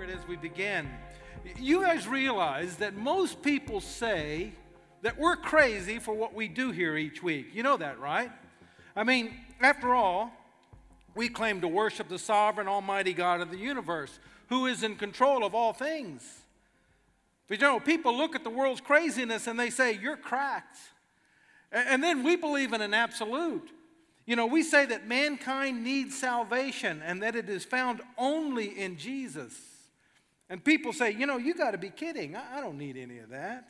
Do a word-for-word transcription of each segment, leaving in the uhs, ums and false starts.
As we begin, you guys realize that most people say that we're crazy for what we do here each week. You know that, right? I mean, after all, we claim to worship the sovereign, almighty God of the universe, who is in control of all things. But you know, people look at the world's craziness and they say, you're cracked. And then we believe in an absolute. You know, we say that mankind needs salvation and that it is found only in Jesus. And people say, you know, you got to be kidding. I don't need any of that.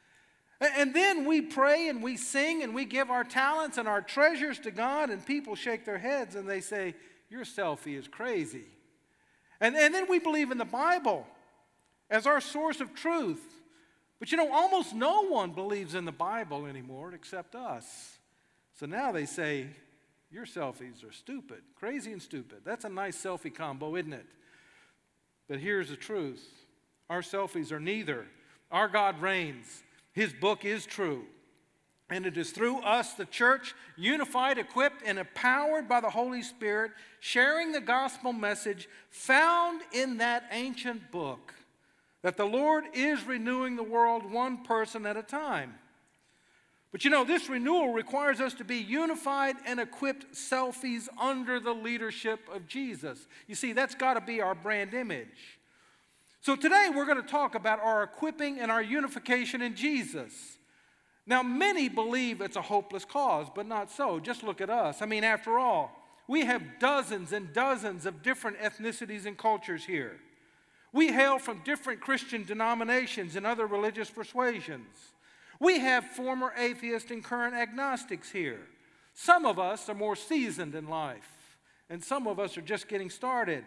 And then we pray and we sing and we give our talents and our treasures to God, and people shake their heads and they say, your selfie is crazy. And, and then we believe in the Bible as our source of truth. But you know, almost no one believes in the Bible anymore except us. So now they say, your selfies are stupid, crazy and stupid. That's a nice selfie combo, isn't it? But here's the truth. Our selfies are neither. Our God reigns. His book is true. And it is through us, the church, unified, equipped, and empowered by the Holy Spirit, sharing the gospel message found in that ancient book, that the Lord is renewing the world one person at a time. But you know, this renewal requires us to be unified and equipped selfies under the leadership of Jesus. You see, that's got to be our brand image. So today we're going to talk about our equipping and our unification in Jesus. Now, many believe it's a hopeless cause, but not so. Just look at us. I mean, after all, we have dozens and dozens of different ethnicities and cultures here. We hail from different Christian denominations and other religious persuasions. We have former atheists and current agnostics here. Some of us are more seasoned in life, and some of us are just getting started.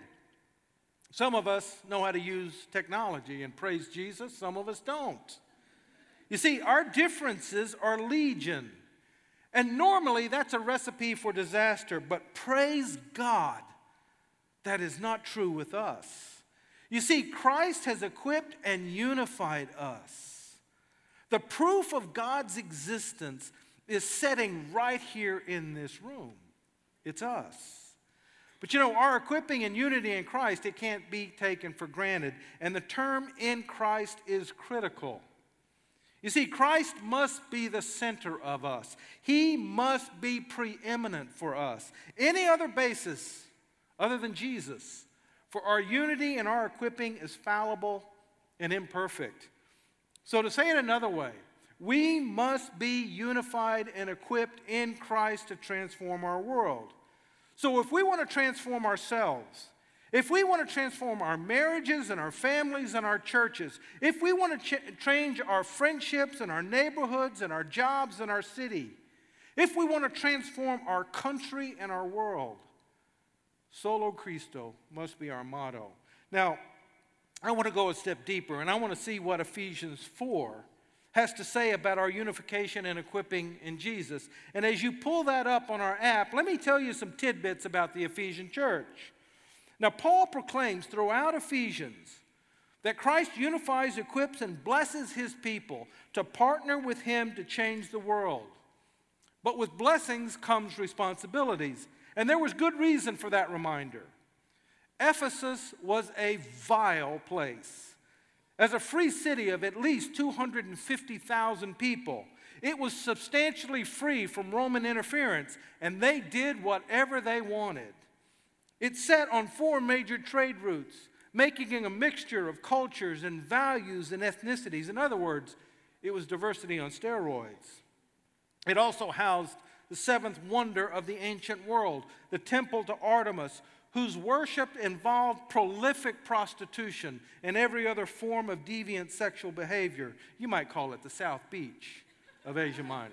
Some of us know how to use technology and praise Jesus. Some of us don't. You see, our differences are legion, and normally that's a recipe for disaster, but praise God, that is not true with us. You see, Christ has equipped and unified us. The proof of God's existence is sitting right here in this room. It's us. But you know, our equipping and unity in Christ, it can't be taken for granted. And the term in Christ is critical. You see, Christ must be the center of us. He must be preeminent for us. Any other basis other than Jesus for our unity and our equipping is fallible and imperfect. So to say it another way, we must be unified and equipped in Christ to transform our world. So if we want to transform ourselves, if we want to transform our marriages and our families and our churches, if we want to ch- change our friendships and our neighborhoods and our jobs and our city, if we want to transform our country and our world, Solo Christo must be our motto. Now, I want to go a step deeper, and I want to see what Ephesians four has to say about our unification and equipping in Jesus. And as you pull that up on our app, let me tell you some tidbits about the Ephesian church. Now, Paul proclaims throughout Ephesians that Christ unifies, equips, and blesses his people to partner with him to change the world. But with blessings comes responsibilities, and there was good reason for that reminder. Ephesus was a vile place. As a free city of at least two hundred fifty thousand people, it was substantially free from Roman interference, and they did whatever they wanted. It sat on four major trade routes, making it a mixture of cultures and values and ethnicities. In other words, it was diversity on steroids. It also housed the seventh wonder of the ancient world, the temple to Artemis, whose worship involved prolific prostitution and every other form of deviant sexual behavior. You might call it the South Beach of Asia Minor.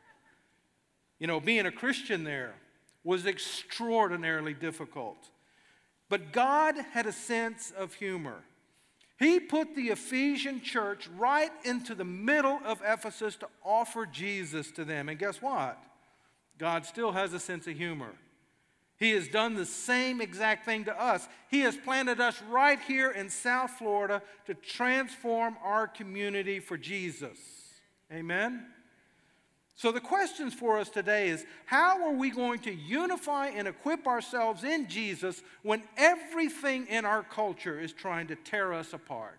You know, being a Christian there was extraordinarily difficult. But God had a sense of humor. He put the Ephesian church right into the middle of Ephesus to offer Jesus to them. And guess what? God still has a sense of humor. He has done the same exact thing to us. He has planted us right here in South Florida to transform our community for Jesus. Amen? So the questions for us today is, how are we going to unify and equip ourselves in Jesus when everything in our culture is trying to tear us apart?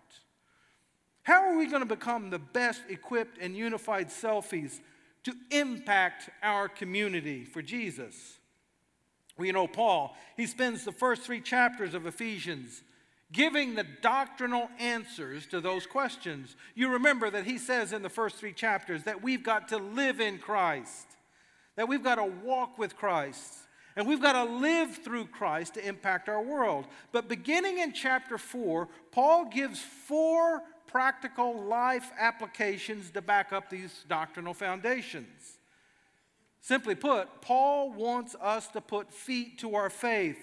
How are we going to become the best equipped and unified selfies to impact our community for Jesus? Well, you know, Paul, he spends the first three chapters of Ephesians giving the doctrinal answers to those questions. You remember that he says in the first three chapters that we've got to live in Christ, that we've got to walk with Christ, and we've got to live through Christ to impact our world. But beginning in chapter four, Paul gives four practical life applications to back up these doctrinal foundations. Simply put, Paul wants us to put feet to our faith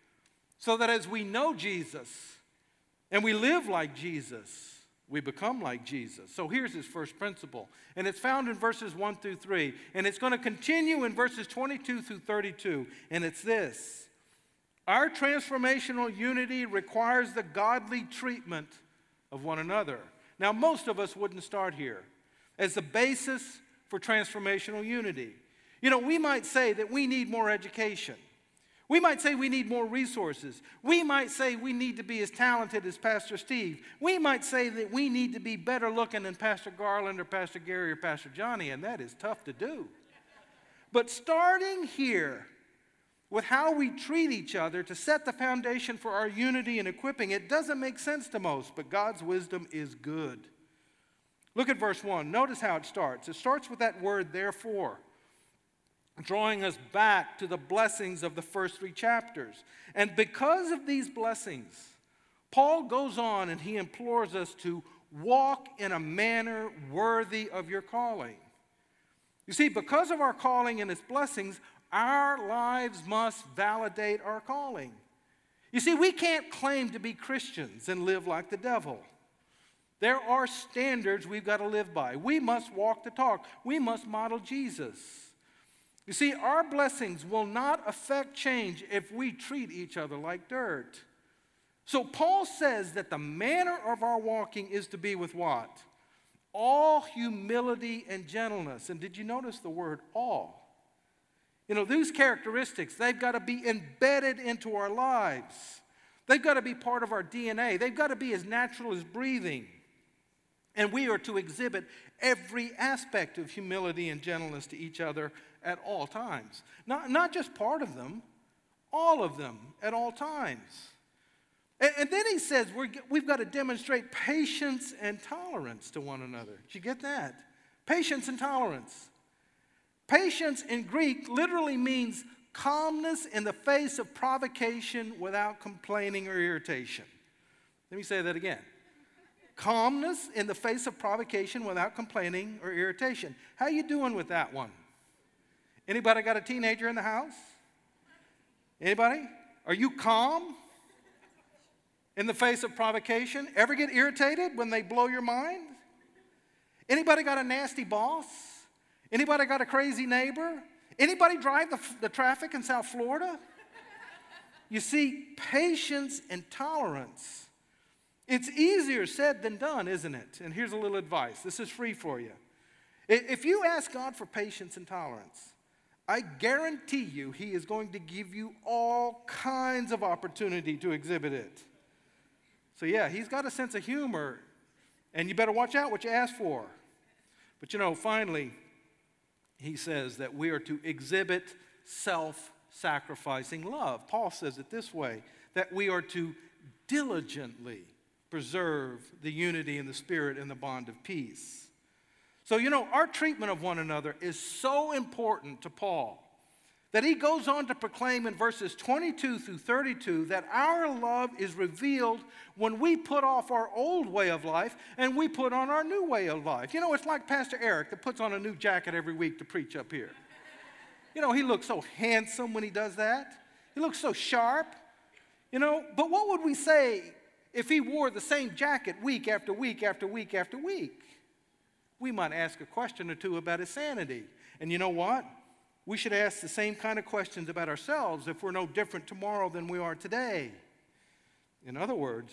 so that as we know Jesus and we live like Jesus, we become like Jesus. So here's his first principle, and it's found in verses one through three, and it's going to continue in verses twenty-two through thirty-two, and it's this: our transformational unity requires the godly treatment of one another. Now, most of us wouldn't start here as the basis for transformational unity. You know, we might say that we need more education. We might say we need more resources. We might say we need to be as talented as Pastor Steve. We might say that we need to be better looking than Pastor Garland or Pastor Gary or Pastor Johnny, and that is tough to do. But starting here with how we treat each other to set the foundation for our unity and equipping, it doesn't make sense to most, but God's wisdom is good. Look at verse one. Notice how it starts. It starts with that word, therefore, drawing us back to the blessings of the first three chapters. And because of these blessings, Paul goes on and he implores us to walk in a manner worthy of your calling. You see, because of our calling and its blessings, our lives must validate our calling. You see, we can't claim to be Christians and live like the devil. There are standards we've got to live by. We must walk the talk. We must model Jesus. You see, our blessings will not affect change if we treat each other like dirt. So Paul says that the manner of our walking is to be with what? All humility and gentleness. And did you notice the word all? You know, these characteristics, they've got to be embedded into our lives. They've got to be part of our D N A. They've got to be as natural as breathing. And we are to exhibit every aspect of humility and gentleness to each other at all times. Not, not just part of them, all of them at all times. And, and then he says we're, we've got to demonstrate patience and tolerance to one another. Did you get that? Patience and tolerance. Patience in Greek literally means calmness in the face of provocation without complaining or irritation. Let me say that again. Calmness in the face of provocation without complaining or irritation. How you doing with that one? Anybody got a teenager in the house? Anybody? Are you calm in the face of provocation? Ever get irritated when they blow your mind? Anybody got a nasty boss? Anybody got a crazy neighbor? Anybody drive the, the traffic in South Florida? You see, patience and tolerance. It's easier said than done, isn't it? And here's a little advice. This is free for you. If you ask God for patience and tolerance, I guarantee you he is going to give you all kinds of opportunity to exhibit it. So yeah, he's got a sense of humor, and you better watch out what you ask for. But you know, finally, he says that we are to exhibit self-sacrificing love. Paul says it this way, that we are to diligently preserve the unity in the Spirit and the bond of peace. So, you know, our treatment of one another is so important to Paul that he goes on to proclaim in verses twenty-two through thirty-two that our love is revealed when we put off our old way of life and we put on our new way of life. You know, it's like Pastor Eric that puts on a new jacket every week to preach up here. You know, he looks so handsome when he does that. He looks so sharp. You know, but what would we say if he wore the same jacket week after week after week after week? We might ask a question or two about his sanity. And you know what? We should ask the same kind of questions about ourselves if we're no different tomorrow than we are today. In other words,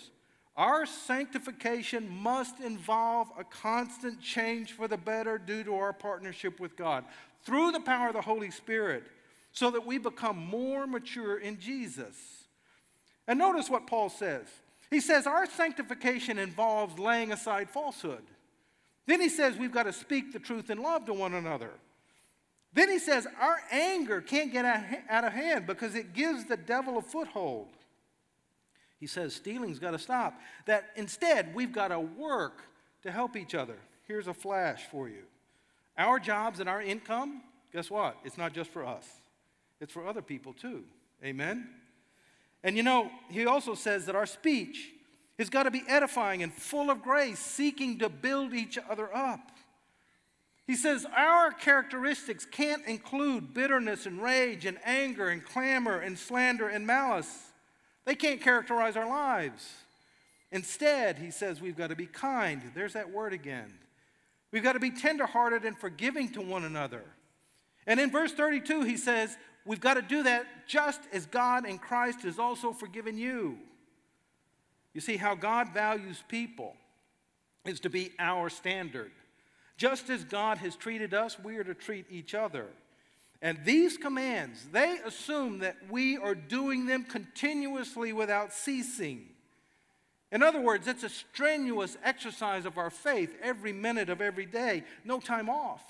Our sanctification must involve a constant change for the better due to our partnership with God through the power of the Holy Spirit so that we become more mature in Jesus. And notice what Paul says. He says our sanctification involves laying aside falsehood. Then he says we've got to speak the truth in love to one another. Then he says our anger can't get out of hand because it gives the devil a foothold. He says stealing's got to stop. That instead, we've got to work to help each other. Here's a flash for you. Our jobs and our income, guess what? It's not just for us. It's for other people too. Amen? And you know, he also says that our speech has got to be edifying and full of grace, seeking to build each other up. He says our characteristics can't include bitterness and rage and anger and clamor and slander and malice. They can't characterize our lives. Instead, he says we've got to be kind. There's that word again. We've got to be tenderhearted and forgiving to one another. And in verse thirty-two, he says we've got to do that just as God in Christ has also forgiven you. You see, how God values people is to be our standard. Just as God has treated us, we are to treat each other. And these commands, they assume that we are doing them continuously without ceasing. In other words, it's a strenuous exercise of our faith every minute of every day, no time off.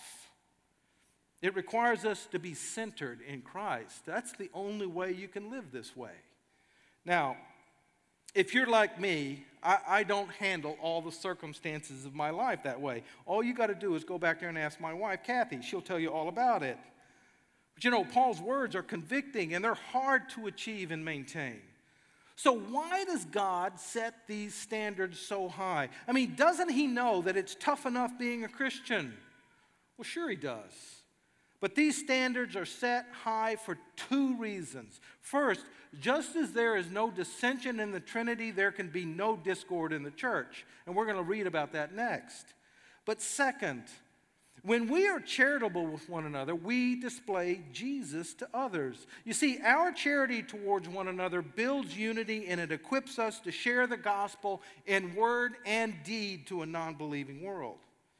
It requires us to be centered in Christ. That's the only way you can live this way. Now, if you're like me, I, I don't handle all the circumstances of my life that way. All you got to do is go back there and ask my wife, Kathy. She'll tell you all about it. But you know, Paul's words are convicting and they're hard to achieve and maintain. So why does God set these standards so high? I mean, doesn't he know that it's tough enough being a Christian? Well, sure he does. But these standards are set high for two reasons. First, just as there is no dissension in the Trinity, there can be no discord in the church. And we're going to read about that next. But second, when we are charitable with one another, we display Jesus to others. You see, our charity towards one another builds unity and it equips us to share the gospel in word and deed to a non-believing world.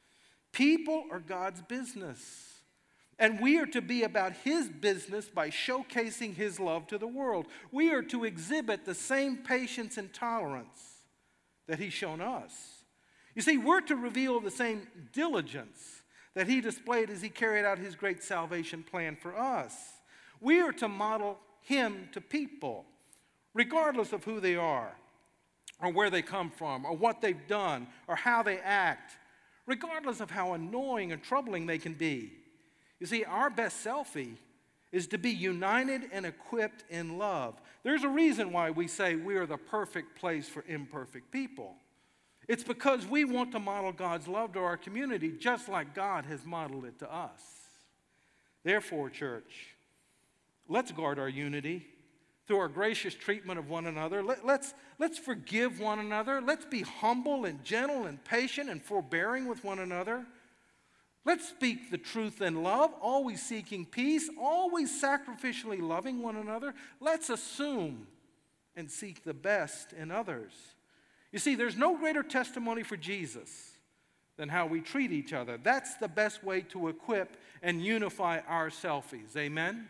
People are God's business. And we are to be about his business by showcasing his love to the world. We are to exhibit the same patience and tolerance that he's shown us. You see, we're to reveal the same diligence that he displayed as he carried out his great salvation plan for us. We are to model him to people, regardless of who they are, or where they come from, or what they've done, or how they act, regardless of how annoying and troubling they can be. You see, our best selfie is to be united and equipped in love. There's a reason why we say we are the perfect place for imperfect people. It's because we want to model God's love to our community just like God has modeled it to us. Therefore, church, let's guard our unity through our gracious treatment of one another. Let, let's, let's forgive one another. Let's be humble and gentle and patient and forbearing with one another. Let's speak the truth in love, always seeking peace, always sacrificially loving one another. Let's assume and seek the best in others. You see, there's no greater testimony for Jesus than how we treat each other. That's the best way to equip and unify our selfies. Amen?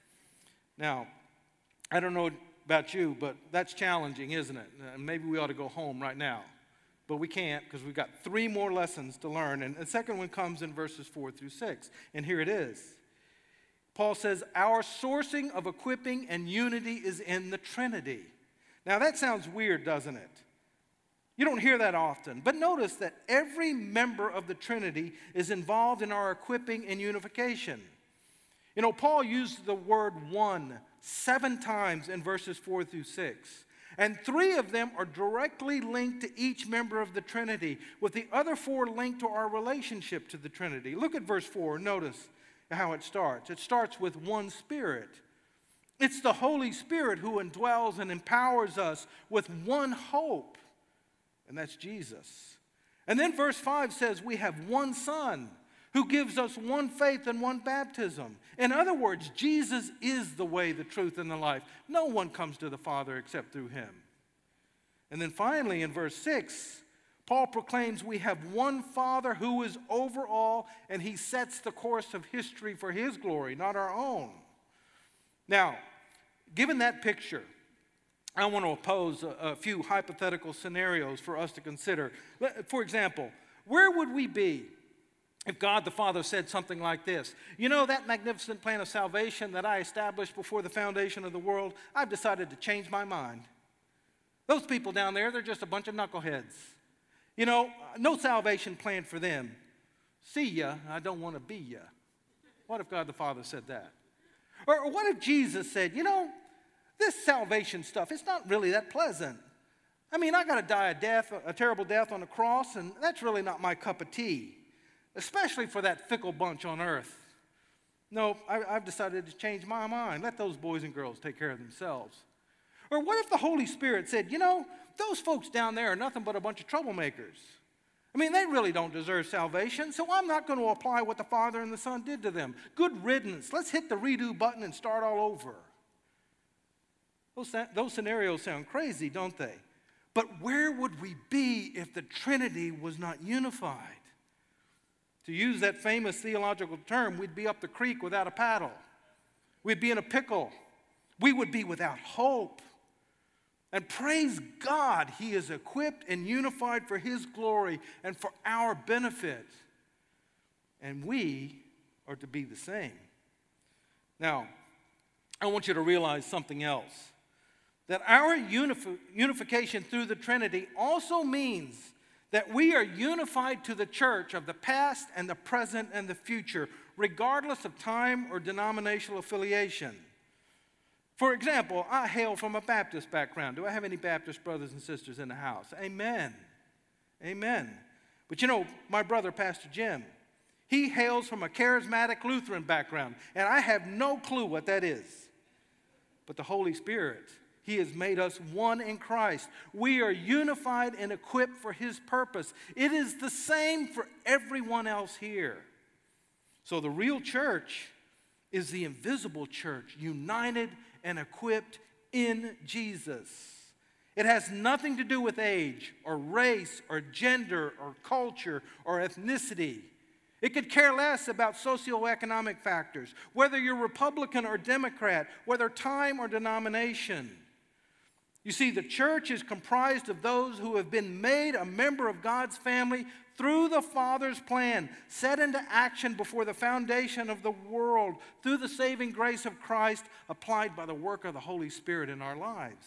Now, I don't know about you, but that's challenging, isn't it? Maybe we ought to go home right now. But we can't because we've got three more lessons to learn. And the second one comes in verses four through six. And here it is. Paul says, our sourcing of equipping and unity is in the Trinity. Now that sounds weird, doesn't it? You don't hear that often. But notice that every member of the Trinity is involved in our equipping and unification. You know, Paul used the word one seven times in verses four through six. And three of them are directly linked to each member of the Trinity, with the other four linked to our relationship to the Trinity. Look at verse four. Notice how it starts. It starts with one Spirit. It's the Holy Spirit who indwells and empowers us with one hope, and that's Jesus. And then verse five says we have one Son who gives us one faith and one baptism. In other words, Jesus is the way, the truth, and the life. No one comes to the Father except through him. And then finally, in verse six, Paul proclaims we have one Father who is over all, and he sets the course of history for his glory, not our own. Now, given that picture, I want to pose a, a few hypothetical scenarios for us to consider. For example, where would we be if God the Father said something like this? You know, that magnificent plan of salvation that I established before the foundation of the world, I've decided to change my mind. Those people down there, they're just a bunch of knuckleheads. You know, no salvation plan for them. See ya, I don't want to be ya. What if God the Father said that? Or, or what if Jesus said, you know, this salvation stuff, it's not really that pleasant. I mean, I got to die a death, a terrible death on a cross, and that's really not my cup of tea, especially for that fickle bunch on earth. No, I, I've decided to change my mind. Let those boys and girls take care of themselves. Or what if the Holy Spirit said, you know, those folks down there are nothing but a bunch of troublemakers. I mean, they really don't deserve salvation, so I'm not going to apply what the Father and the Son did to them. Good riddance. Let's hit the redo button and start all over. Those, those scenarios sound crazy, don't they? But where would we be if the Trinity was not unified? To use that famous theological term, we'd be up the creek without a paddle. We'd be in a pickle. We would be without hope. And praise God, he is equipped and unified for his glory and for our benefit. And we are to be the same. Now, I want you to realize something else. That our unif- unification through the Trinity also means that we are unified to the church of the past and the present and the future, regardless of time or denominational affiliation. For example, I hail from a Baptist background. Do I have any Baptist brothers and sisters in the house? Amen. Amen. But you know, my brother, Pastor Jim, he hails from a charismatic Lutheran background, and I have no clue what that is. But the Holy Spirit, he has made us one in Christ. We are unified and equipped for his purpose. It is the same for everyone else here. So the real church is the invisible church, united and equipped in Jesus. It has nothing to do with age or race or gender or culture or ethnicity. It could care less about socioeconomic factors, whether you're Republican or Democrat, whether time or denomination. You see, the church is comprised of those who have been made a member of God's family through the Father's plan, set into action before the foundation of the world, through the saving grace of Christ applied by the work of the Holy Spirit in our lives.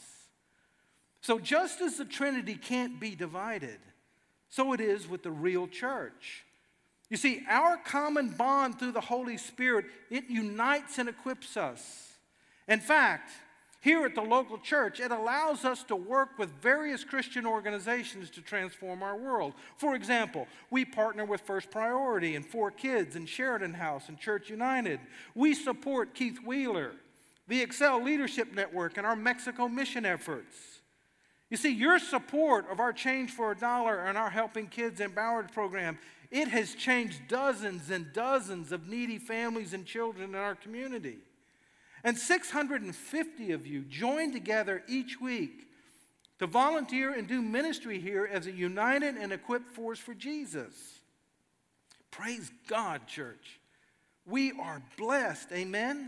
So just as the Trinity can't be divided, so it is with the real church. You see, our common bond through the Holy Spirit, it unites and equips us. In fact, here at the local church, it allows us to work with various Christian organizations to transform our world. For example, we partner with First Priority and Four Kids and Sheridan House and Church United. We support Keith Wheeler, the Excel Leadership Network, and our Mexico mission efforts. You see, your support of our Change for a Dollar and our Helping Kids Empowered program, it has changed dozens and dozens of needy families and children in our community. And six hundred fifty of you join together each week to volunteer and do ministry here as a united and equipped force for Jesus. Praise God, church. We are blessed, amen?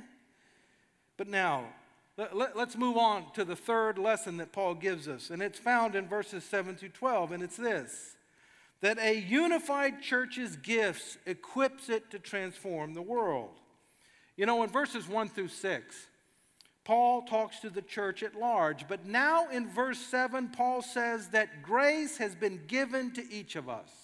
But now, let, let's move on to the third lesson that Paul gives us, and it's found in verses seven through twelve, and it's this: that a unified church's gifts equips it to transform the world. You know, in verses one through six, Paul talks to the church at large. But now in verse seven, Paul says that grace has been given to each of us.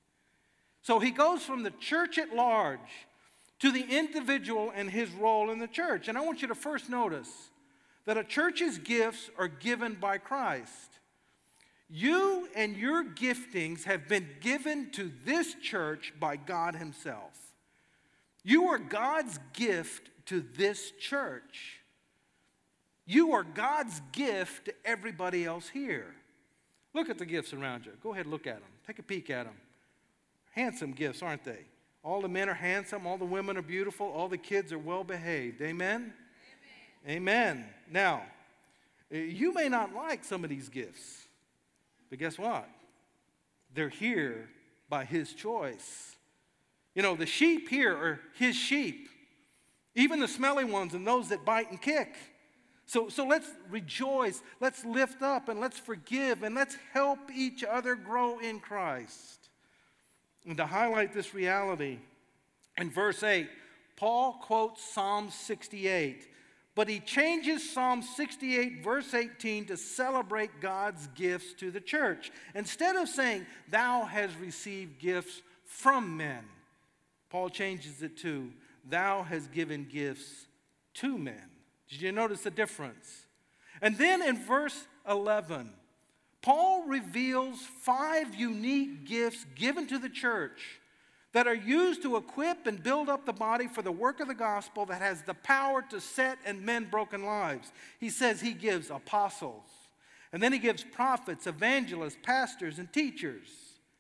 So he goes from the church at large to the individual and his role in the church. And I want you to first notice that a church's gifts are given by Christ. You and your giftings have been given to this church by God himself. You are God's gift to this church. You are God's gift to everybody else here. Look at the gifts around you. Go ahead and look at them. Take a peek at them. Handsome gifts, aren't they? All the men are handsome. All the women are beautiful. All the kids are well behaved. Amen? Amen. Amen. Now, you may not like some of these gifts. But guess what? They're here by his choice. You know, the sheep here are his sheep, even the smelly ones and those that bite and kick. So, so let's rejoice, let's lift up, and let's forgive, and let's help each other grow in Christ. And to highlight this reality, in verse eight, Paul quotes Psalm sixty-eight, but he changes Psalm sixty-eight, verse eighteen, to celebrate God's gifts to the church. Instead of saying, thou hast received gifts from men, Paul changes it to, thou hast given gifts to men. Did you notice the difference? And then in verse eleven, Paul reveals five unique gifts given to the church that are used to equip and build up the body for the work of the gospel that has the power to set and mend broken lives. He says he gives apostles, and then he gives prophets, evangelists, pastors, and teachers.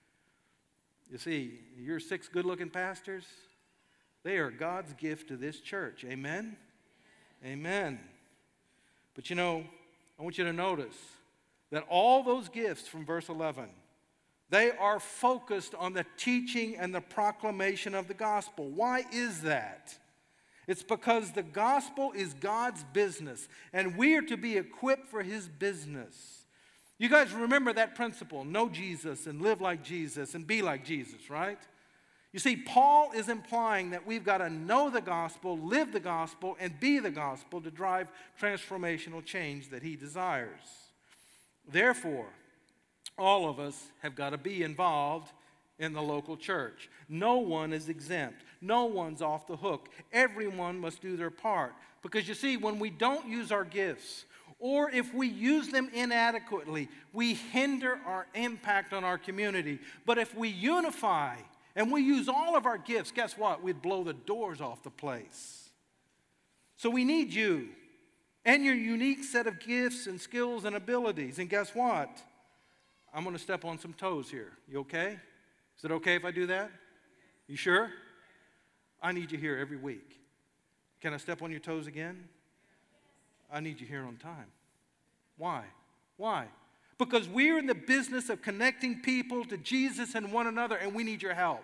You see, your six good-looking pastors, they are God's gift to this church. Amen? Amen. But you know, I want you to notice that all those gifts from verse eleven, they are focused on the teaching and the proclamation of the gospel. Why is that? It's because the gospel is God's business, and we are to be equipped for his business. You guys remember that principle, know Jesus and live like Jesus and be like Jesus, right? You see, Paul is implying that we've got to know the gospel, live the gospel, and be the gospel to drive transformational change that he desires. Therefore, all of us have got to be involved in the local church. No one is exempt. No one's off the hook. Everyone must do their part. Because you see, when we don't use our gifts, or if we use them inadequately, we hinder our impact on our community. But if we unify and we use all of our gifts, guess what? We'd blow the doors off the place. So we need you and your unique set of gifts and skills and abilities. And guess what? I'm going to step on some toes here. You okay? Is it okay if I do that? You sure? I need you here every week. Can I step on your toes again? I need you here on time. Why? Why? Because we're in the business of connecting people to Jesus and one another, and we need your help.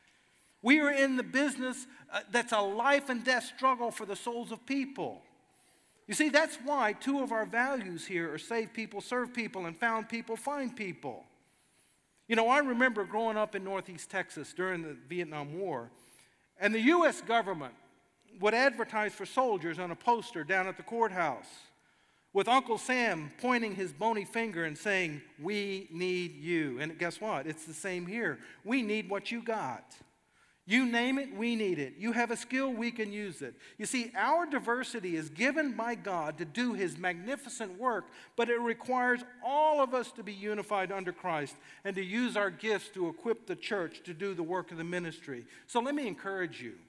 We are in the business uh, that's a life and death struggle for the souls of people. You see, that's why two of our values here are save people, serve people, and found people, find people. You know, I remember growing up in Northeast Texas during the Vietnam War, and the U S government would advertise for soldiers on a poster down at the courthouse with Uncle Sam pointing his bony finger and saying, we need you. And guess what? It's the same here. We need what you got. You name it, we need it. You have a skill, we can use it. You see, our diversity is given by God to do his magnificent work, but it requires all of us to be unified under Christ and to use our gifts to equip the church to do the work of the ministry. So let me encourage you.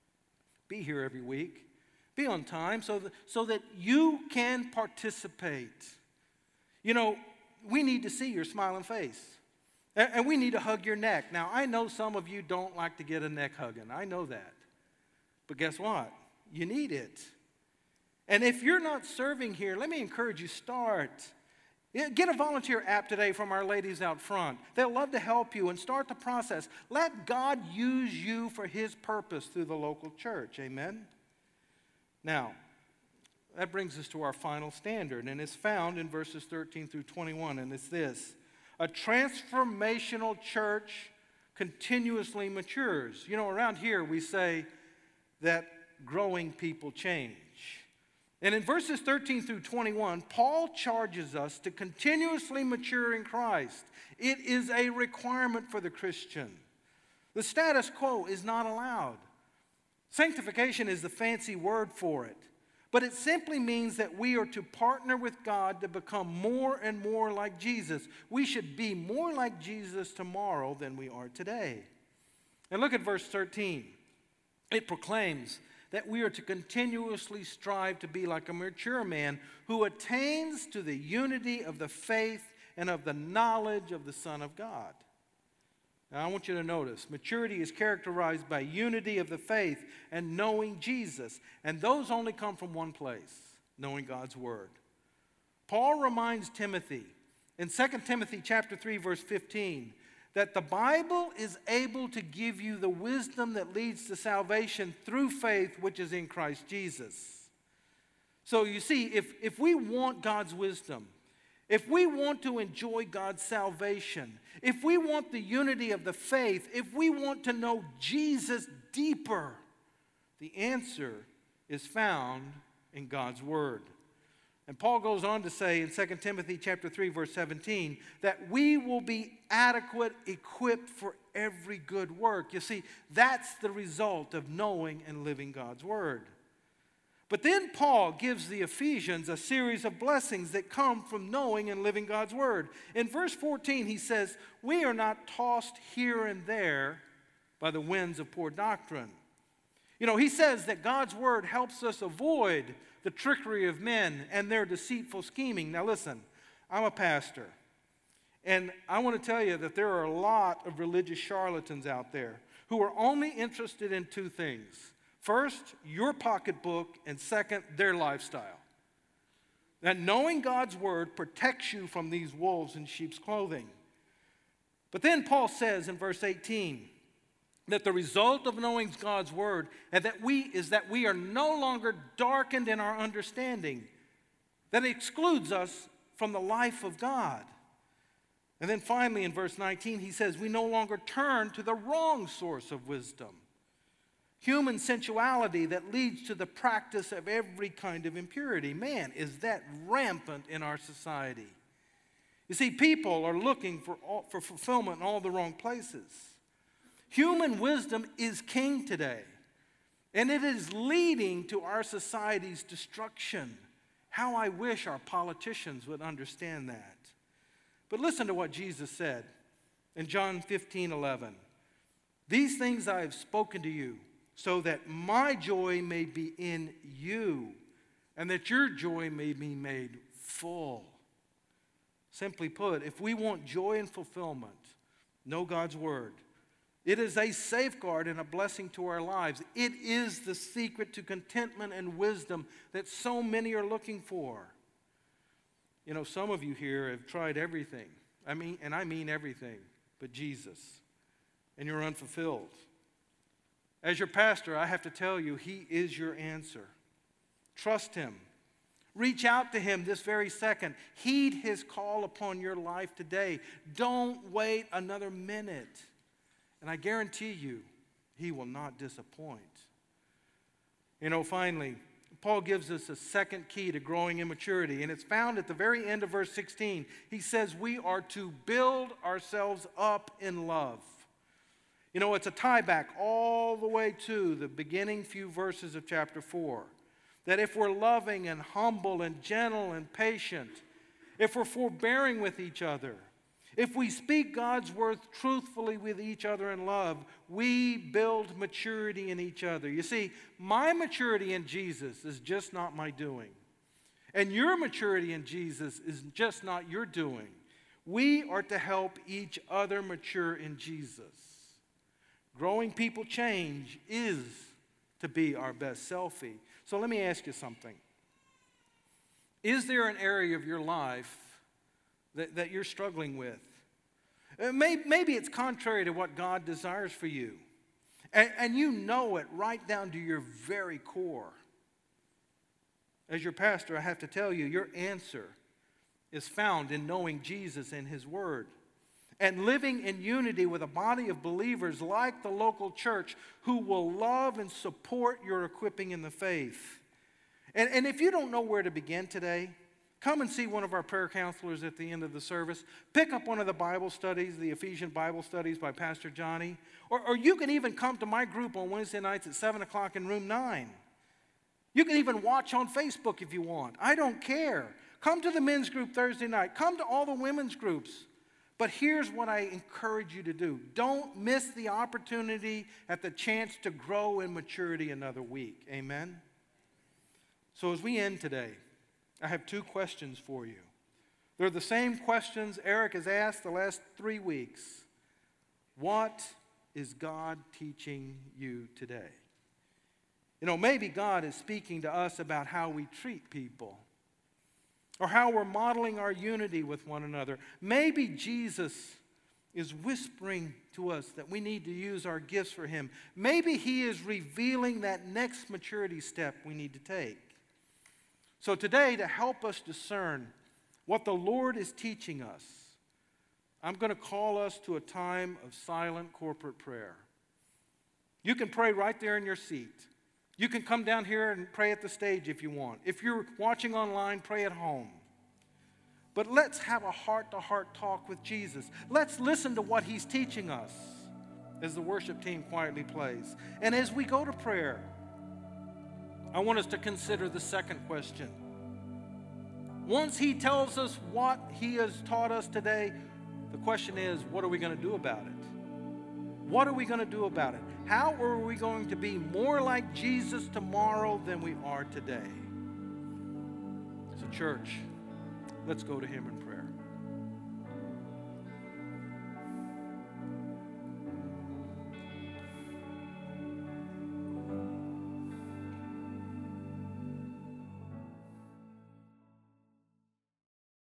Be here every week. Be on time so that, so that you can participate. You know, we need to see your smiling face. And, and we need to hug your neck. Now, I know some of you don't like to get a neck hugging. I know that. But guess what? You need it. And if you're not serving here, let me encourage you, start. Get a volunteer app today from our ladies out front. They'll love to help you and start the process. Let God use you for his purpose through the local church. Amen? Now, that brings us to our final standard, and it's found in verses thirteen through twenty-one, and it's this. A transformational church continuously matures. You know, around here we say that growing people change. And in verses thirteen through twenty-one, Paul charges us to continuously mature in Christ. It is a requirement for the Christian. The status quo is not allowed. Sanctification is the fancy word for it. But it simply means that we are to partner with God to become more and more like Jesus. We should be more like Jesus tomorrow than we are today. And look at verse thirteen. It proclaims that we are to continuously strive to be like a mature man who attains to the unity of the faith and of the knowledge of the Son of God. Now, I want you to notice, maturity is characterized by unity of the faith and knowing Jesus. And those only come from one place, knowing God's Word. Paul reminds Timothy in Second Timothy chapter three, verse fifteen, that the Bible is able to give you the wisdom that leads to salvation through faith, which is in Christ Jesus. So you see, if, if we want God's wisdom, if we want to enjoy God's salvation, if we want the unity of the faith, if we want to know Jesus deeper, the answer is found in God's Word. And Paul goes on to say in Second Timothy chapter three, verse seventeen, that we will be adequate, equipped for every good work. You see, that's the result of knowing and living God's Word. But then Paul gives the Ephesians a series of blessings that come from knowing and living God's Word. In verse fourteen, he says, we are not tossed here and there by the winds of poor doctrine. You know, he says that God's Word helps us avoid the trickery of men and their deceitful scheming. Now listen, I'm a pastor, and I want to tell you that there are a lot of religious charlatans out there who are only interested in two things. First, your pocketbook, and second, their lifestyle. That knowing God's Word protects you from these wolves in sheep's clothing. But then Paul says in verse eighteen, that the result of knowing God's Word and that we, is that we are no longer darkened in our understanding, that excludes us from the life of God. And then finally in verse nineteen, he says, we no longer turn to the wrong source of wisdom. Human sensuality that leads to the practice of every kind of impurity. Man, is that rampant in our society. You see, people are looking for, all, for fulfillment in all the wrong places. Human wisdom is king today, and it is leading to our society's destruction. How I wish our politicians would understand that. But listen to what Jesus said in John fifteen eleven. These things I have spoken to you, so that my joy may be in you, and that your joy may be made full. Simply put, if we want joy and fulfillment, know God's Word. It is a safeguard and a blessing to our lives. It is the secret to contentment and wisdom that so many are looking for. You know, some of you here have tried everything. I mean, and I mean everything but Jesus. And you're unfulfilled. As your pastor, I have to tell you, He is your answer. Trust Him. Reach out to Him this very second. Heed His call upon your life today. Don't wait another minute. And I guarantee you, He will not disappoint. You know, finally, Paul gives us a second key to growing in maturity, and it's found at the very end of verse sixteen. He says we are to build ourselves up in love. You know, it's a tie back all the way to the beginning few verses of chapter four. That if we're loving and humble and gentle and patient, if we're forbearing with each other, if we speak God's word truthfully with each other in love, we build maturity in each other. You see, my maturity in Jesus is just not my doing. And your maturity in Jesus is just not your doing. We are to help each other mature in Jesus. Growing people change is to be our best selfie. So let me ask you something. Is there an area of your life that, that you're struggling with? Maybe, maybe it's contrary to what God desires for you. And, and you know it right down to your very core. As your pastor, I have to tell you, your answer is found in knowing Jesus and His Word. And living in unity with a body of believers like the local church who will love and support your equipping in the faith. And, and if you don't know where to begin today, come and see one of our prayer counselors at the end of the service. Pick up one of the Bible studies, the Ephesian Bible studies by Pastor Johnny. Or, or you can even come to my group on Wednesday nights at seven o'clock in room nine. You can even watch on Facebook if you want. I don't care. Come to the men's group Thursday night. Come to all the women's groups. But here's what I encourage you to do. Don't miss the opportunity at the chance to grow in maturity another week. Amen? So as we end today, I have two questions for you. They're the same questions Eric has asked the last three weeks. What is God teaching you today? You know, maybe God is speaking to us about how we treat people. or how we're modeling our unity with one another. Maybe Jesus is whispering to us that we need to use our gifts for him. Maybe he is revealing that next maturity step we need to take. So today, to help us discern what the Lord is teaching us, I'm going to call us to a time of silent corporate prayer. You can pray right there in your seat. You can come down here and pray at the stage if you want. If you're watching online, pray at home. But let's have a heart-to-heart talk with Jesus. Let's listen to what he's teaching us as the worship team quietly plays. And as we go to prayer, I want us to consider the second question. Once he tells us what he has taught us today, the question is, what are we going to do about it? What are we going to do about it? How are we going to be more like Jesus tomorrow than we are today? So, church, let's go to him in prayer.